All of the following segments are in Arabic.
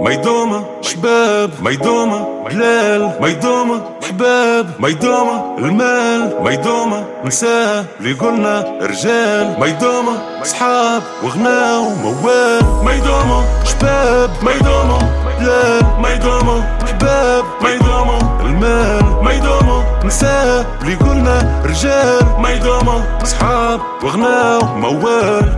ما يدوم شباب، ما يدوم بلال، ما يدوم حباب، ما يدوم المال، ما يدوم نساء اللي قلنا رجال، ما يدوم صحاب وغنى وموال، ما يدوم شباب، ما يدوم بلال، ما يدوم حباب، ما يدوم المال، ما يدوم نساء اللي قلنا رجال، ما يدوم صحاب وغنى وموال.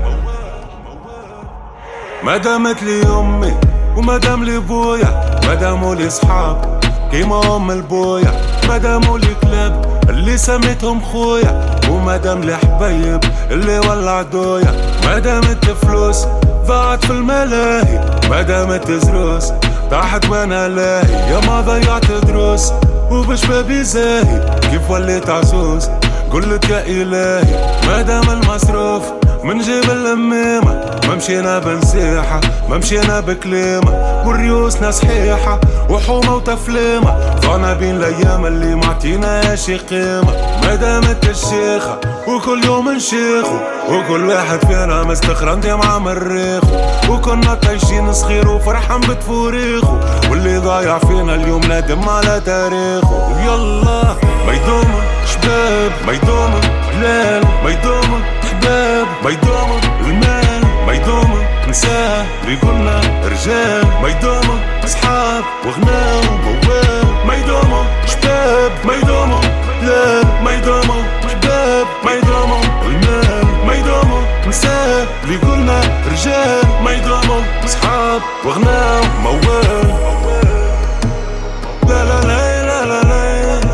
ما دامت لي امي وما دام لي بويا، ما داموا لي صحاب كيما ام البويا، ما داموا لي كلاب اللي سميتهم خويا، وما دام لي حبايب اللي ولع دويا، ما دامت فلوس ضاعت في الملاهي، ما دامت زروس طاحت وانا لاهي، يا ما ضيعت دروس وبشبابي زاهي، كيف وليت عزوز قلت يا الهي، ما دام المصروف من جيب الأميمة، ما مشينا بنسيحة ما مشينا بكليمة، والريوسنا صحيحة وحومة وتفليمة، ضعنا بين الأيام اللي معطيناش قيمة، ما دامت الشيخة وكل يوم نشيخو، وكل واحد فينا مستخرندي مع مريخو، وكنا طايشين صغير وفرحان بتفوريخو، واللي ضايع فينا اليوم نادم على تاريخو. ويلا ما يدوم شباب، ما يدوم بلال، ما يدوم حباب، ما يدوم المال، ما يدوم نساء اللي قلنا رجال، ما يدوم اصحاب وغنى وموال، ما يدوم شباب، ما يدوم بلال، ما يدوم حباب، ما يدوم المال، ما يدوم نساء اللي قلنا رجال، ما يدوم اصحاب وغنى وموال. لا لا لا لا لا لا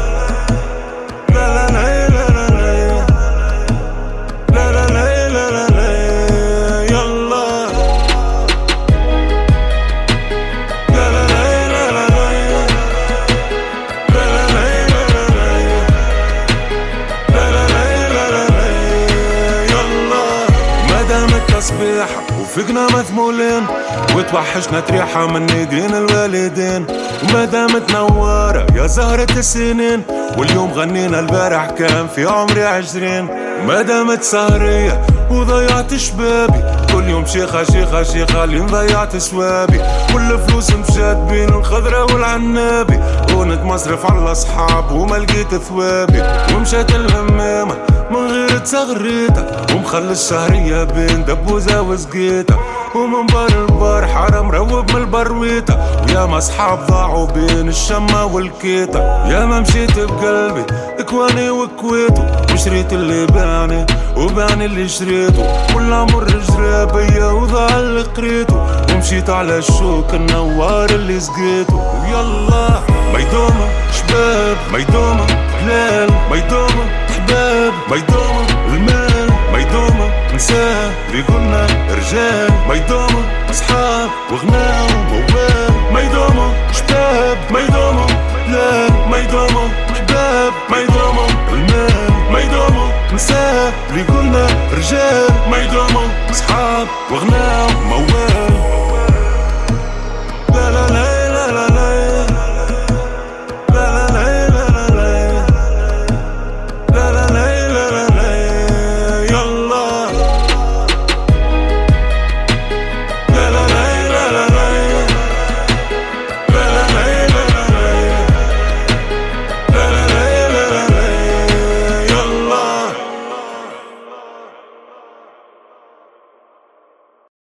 تصبيحة وفقنا مثمولين، وتوحشنا تريحة من ايدين الوالدين، وما دامت نوارة يا زهرة السنين، واليوم غنينا البارح كان في عمري 20، ما دامت سهرية وضيعت شبابي، كل يوم شيخة شيخة شيخة لين ضيعت سوابي، والفلوس مشات بين الخضرة والعنابي، ونت مصرف على الاصحاب وما لقيت ثوابي، ومشات الهمامة من غير تغريتها، ومخلي الشهرية بين دبوزة وسقيتها، ومن بار البار حرام روب من البرويتة، ويا ما اصحاب ضاعوا بين الشمة والكيتة، يا ما مشيت بقلبي اكواني وكويته، وشريت اللي باني وباني اللي شريته، والامر جرى بيا وضاع اللي قريته، ومشيت على الشوك النوار اللي سقيته. ويلا ما يدوم شباب، ما يدوم بلال، ما يدوم حباب، ما يدوم المال، ما يدوم نساء اللي قلنا رجال، ما يدوم اصحاب وغنى وموال، ما يدوم شباب، ما يدوم